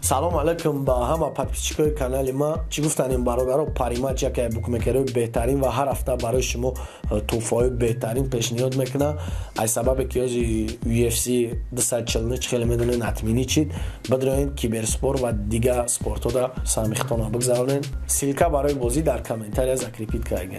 салом алайкум ба ҳама подписчикои канали ма. Чӣ гуфтанем бародаро, Париматч яке букмекерои беҳтарин ва ҳар ҳафта барои шумо тӯҳфаҳои беҳтарин пешниҳод мекунад. аз сабабе ки ҳози UFC 240 хеле медонед натминӣ чид бидроен киберспорт ва дигар спортҳода самихтона бигзаронед. силка барои бозӣ дар комментария закрепит карга.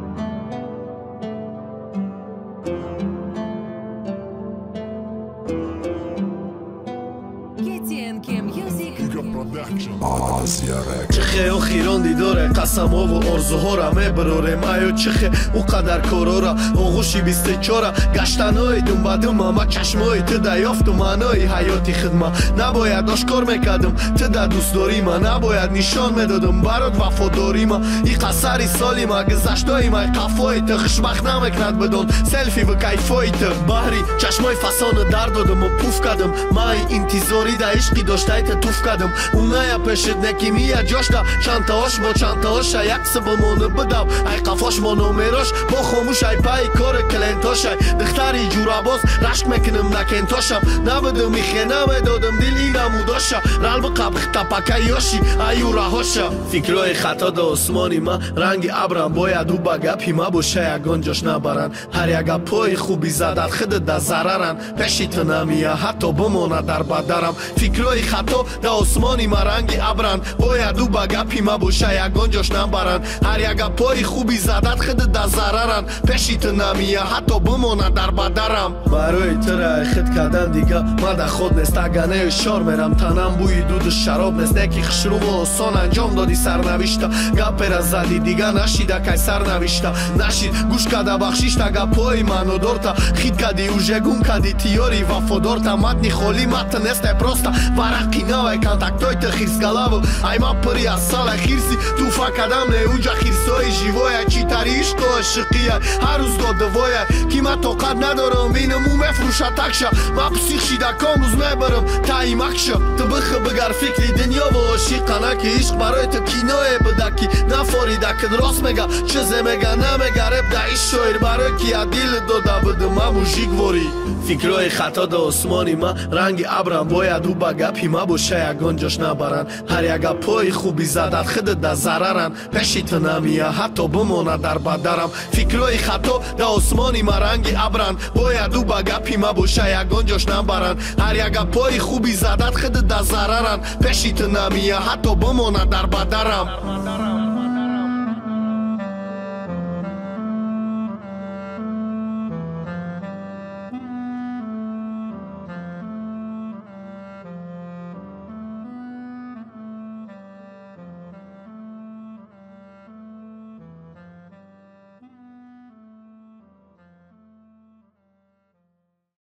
чихе охирон дидоре қасамову орзуҳора мебароре маё чихе у қадар корора оғуши 24 гаштанои думбадума ма чашмои туда ёфту маънои ҳаёти хидма набояд ошкор мекардам туда дӯстдорима набояд нишон медодам барот вафодорима и қасари солима гузаштоима қафоита хушбахт намекунад бидон селфи в кайфоита баҳри чашмои фасону дар додаму пуф кардам маи интизори да ишқи доштаита туф кардам уная пешид некимия ҷошта чантаош бо чантаоша як сабамону бидав ай қафош мо номерош бо хомӯш ай паи кори клентошай духтари ҷурабоз рашк мекунам накентошам набудам ихена медодам дил инаму доша ралбу қабхтапака ёши аю раҳоша фикрои хато до осмони ма ранги абрам бояд у ба гапи ма боша ягон ҷош набаранд ҳар як гапҳои хуби задад хидда зараранд пеши ту намия ҳатто бимонад дар бадарам фикрои хато да осмони ма ранги абранд бояд у ба гапи ма боша ягон ҷош набаранд ҳар як гапҳои хуби задад хидда зараранд пеши ту намия ҳатто бимонад дар бадарам барои тура хид кардан дига мада ход нест агане шор мерам танам бӯи дуду шароб нест неки хушруву осон анҷом доди сарнавишта гапера зади дига нашида кай сарнавишта нашид гӯш када бахшишта гапҳои маънодорта хид кади ужегун кади тиёри вафодорта матни холӣ матн несте просто варақи навай контактоита хирсгалаву ай ма пури аз сала хирси туфа кадам не уҷа хирсои живоя читари ишқу ошиқия ҳар рӯз додувоя ки ма тоқат надорам бинам у мефурӯша такша ма психшида комрӯз мебарам таи макша ту бихи бигар фикри дунёву ошиқана ки ишқ барои ту киное буда ки нафорида кид рост мега чизе мега намега реп да иш шоир барои ки я дил дода будам ма мужикворӣ фикрои хато до осмони ма ранги абрам бояд у ба гапи ма боша ягон ҷош набаранд ҳар як гапҳои хуби задад хидда зараранд пеши ту намия ҳатто бимонад дар бадарам фикрои хато да осмони ма ранги абранд бояд у ба гапи ма боша ягон ҷош набаранд ҳар як гапҳои хуби задад хидда зараранд пеши ту намия ҳатто бимонад дар бадарам